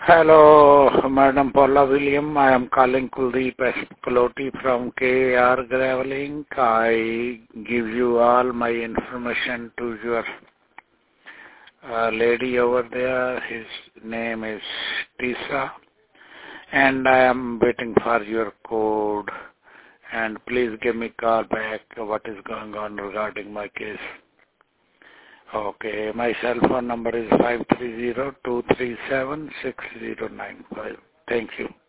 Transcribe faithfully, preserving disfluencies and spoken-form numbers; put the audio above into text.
Hello, Madam Paula William. I am calling Kuldeep Escaloti from K A R Graveling. I give you all my information to your uh, lady over there. His name is Tisa. And I am waiting for your code. And please give me a call back what is going on regarding my case. Okay, my cell phone number is five three zero, two three seven, six zero nine five. Thank you.